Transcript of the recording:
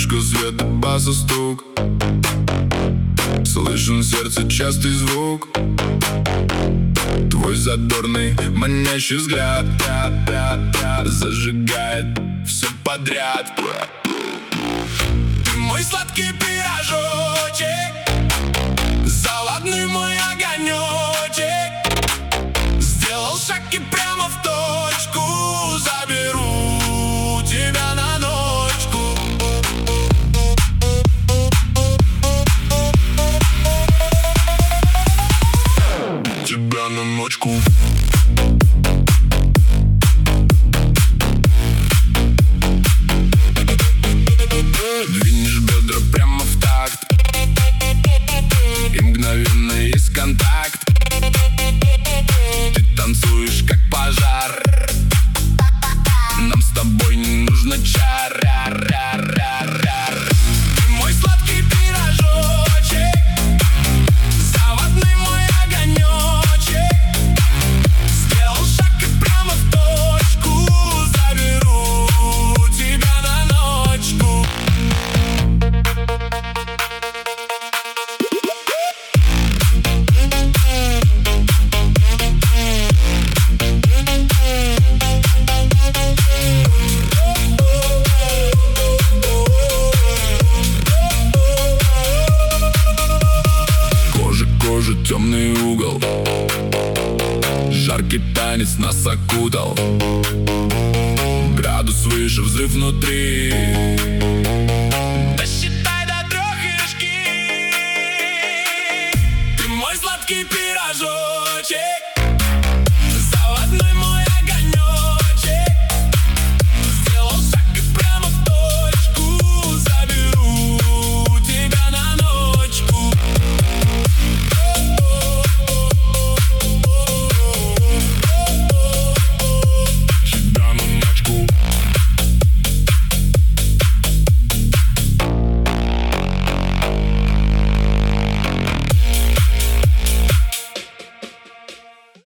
Вспышку света, баса, стук. Слышен в сердце частый звук. Твой задорный, манящий взгляд зажигает все подряд. Ты мой сладкий пирожочек, золотной мой огонечек. Сделал шаг и прямо в точку заберу тебя на ночку. Тебя на ночку. Двинешь бедра прямо в такт, и мгновенно есть контакт. Ты танцуешь как пожар, нам с тобой не нужно чар. Ты мой сладкий пирожочек, заводной мой огонечек. Сделал шаг и прямо в точку заберу тебя на ночку. Кожа, темный угол, жаркий танец нас окутал. Градус выше, взрыв внутри. Досчитай до 3 и жги. Ты мой сладкий пирожок.